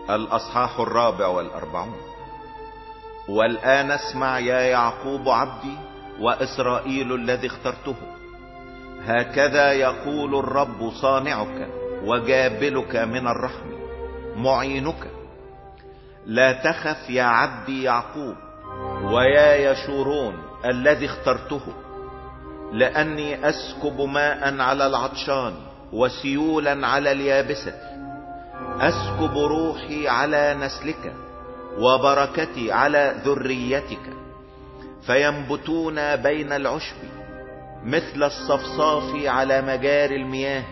الأصحاح 44. والآن اسمع يا يعقوب عبدي وإسرائيل الذي اخترته، هكذا يقول الرب صانعك وجابلك من الرحم معينك. لا تخف يا عبدي يعقوب ويا يشورون الذي اخترته، لأني أسكب ماء على العطشان وسيولا على اليابسة. أسكب روحي على نسلك وبركتي على ذريتك، فينبتون بين العشب مثل الصفصاف على مجاري المياه.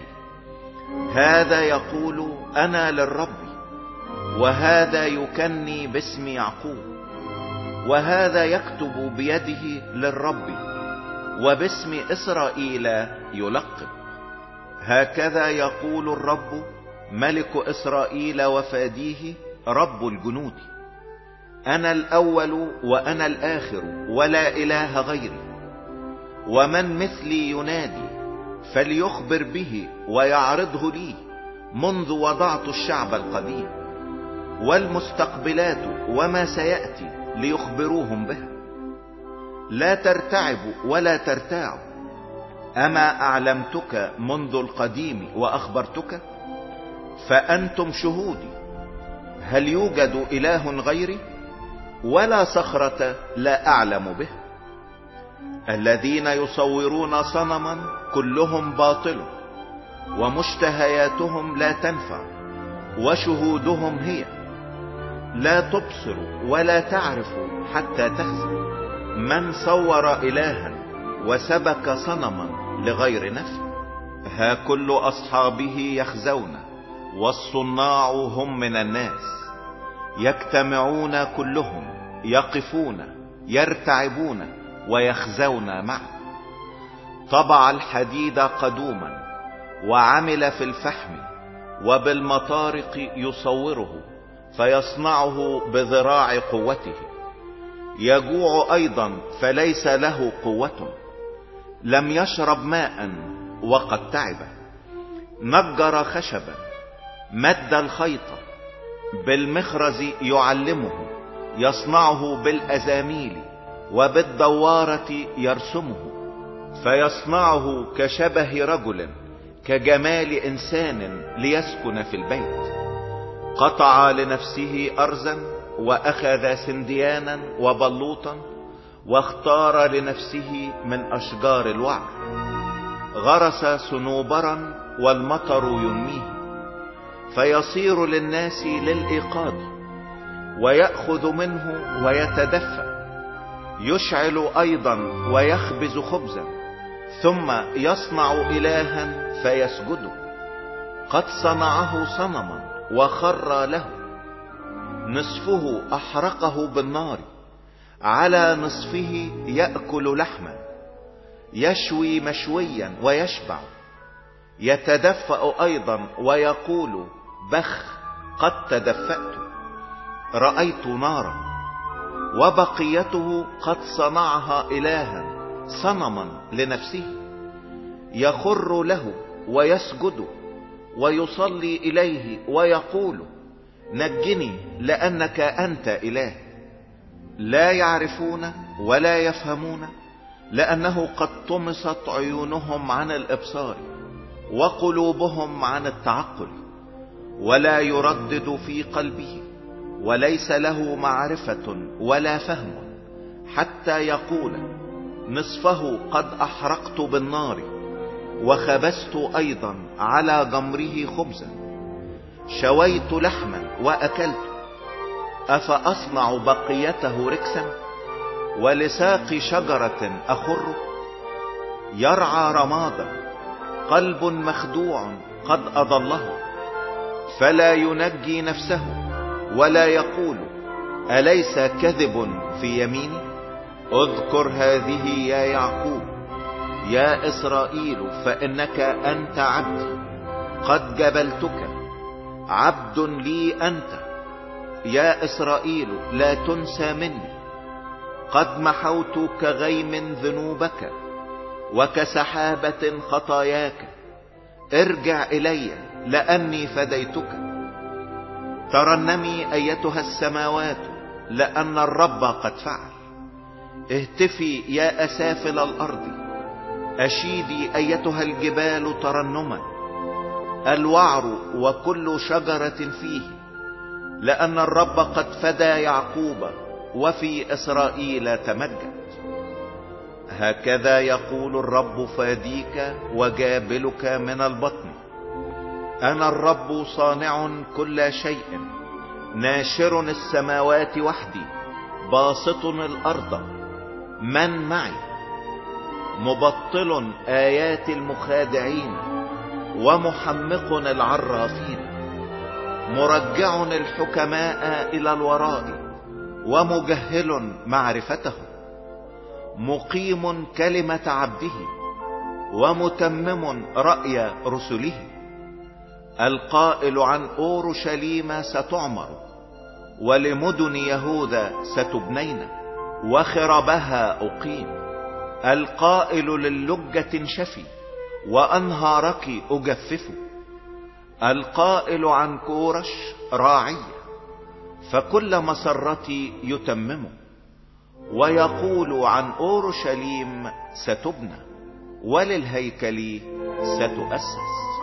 هذا يقول أنا للرب، وهذا يكني باسم يعقوب، وهذا يكتب بيده للرب، وباسم إسرائيل يلقب. هكذا يقول الرب ملك إسرائيل وفاديه رب الجنود: أنا الأول وأنا الآخر ولا إله غيري، ومن مثلي ينادي فليخبر به ويعرضه لي. منذ وضعت الشعب القديم والمستقبلات وما سيأتي ليخبروهم به. لا ترتعبوا ولا ترتاعوا، أما أعلمتك منذ القديم وأخبرتك؟ فأنتم شهودي. هل يوجد إله غيري؟ ولا صخرة لا أعلم به. الذين يصورون صنما كلهم باطل، ومشتهياتهم لا تنفع، وشهودهم هي لا تبصر ولا تعرف حتى تخزي. من صور إلها وسبك صنما لغير نفع. ها كل أصحابه يخزون، والصناع هم من الناس. يجتمعون كلهم، يقفون، يرتعبون، ويخزون معه. طبع الحديد قدوما، وعمل في الفحم، وبالمطارق يصوره، فيصنعه بذراع قوته. يجوع أيضا فليس له قوة، لم يشرب ماء وقد تعب. نجر خشبا، مد الخيط، بالمخرز يعلمه، يصنعه بالأزاميل، وبالدوارة يرسمه. فيصنعه كشبه رجل، كجمال إنسان ليسكن في البيت. قطع لنفسه أرزا، وأخذ سنديانا وبلوطا، واختار لنفسه من أشجار الوعر. غرس صنوبرا والمطر ينميه، فيصير للناس للإيقاظ، ويأخذ منه ويتدفى. يشعل أيضا ويخبز خبزا، ثم يصنع إلها فيسجد. قد صنعه صنما وخر له، نصفه أحرقه بالنار، على نصفه يأكل لحما. يشوي مشويا ويشبع، يتدفأ أيضا ويقول بخ قد تدفأت. رأيت نارا، وبقيته قد صنعها إلها صنما لنفسه. يخر له ويسجد ويصلي إليه ويقول نجني لأنك أنت إله. لا يعرفون ولا يفهمون، لأنه قد طمست عيونهم عن الإبصار وقلوبهم عن التعقل. ولا يردد في قلبه، وليس له معرفة ولا فهم، حتى يقول نصفه قد أحرقت بالنار، وخبزت أيضا على جمره خبزا. شويت لحما وأكلت، أفأصنع بقيته ركسا؟ ولساق شجرة أخر. يرعى رمادا، قلب مخدوع قد أضله، فلا ينجي نفسه، ولا يقول أليس كذب في يميني؟ اذكر هذه يا يعقوب، يا إسرائيل، فإنك أنت عبدي، قد جبلتك، عبد لي أنت. يا إسرائيل لا تنسى مني، قد محوت كغيم ذنوبك، وكسحابة خطاياك. ارجع إلي لأني فديتك. ترنمي ايتها السماوات لان الرب قد فعل. اهتفي يا اسافل الارض، اشيدي ايتها الجبال ترنما، الوعر وكل شجرة فيه، لان الرب قد فدى يعقوب وفي اسرائيل تمجد. هكذا يقول الرب فاديك وجابلك من البطن، انا الرب صانع كل شيء، ناشر السماوات وحدي، باسط الارض، من معي؟ مبطل ايات المخادعين ومحمق العرافين، مرجع الحكماء الى الوراء ومجهل معرفته، مقيم كلمة عبده ومتمم رأي رسله، القائل عن اورشليم ستعمر ولمدن يهوذا ستبنين وخربها اقيم، القائل للجة انشفي وانهارك اجفف، القائل عن كورش راعية فكل مسرتي يتمم، ويقول عن اورشليم ستبنى وللهيكل ستؤسس.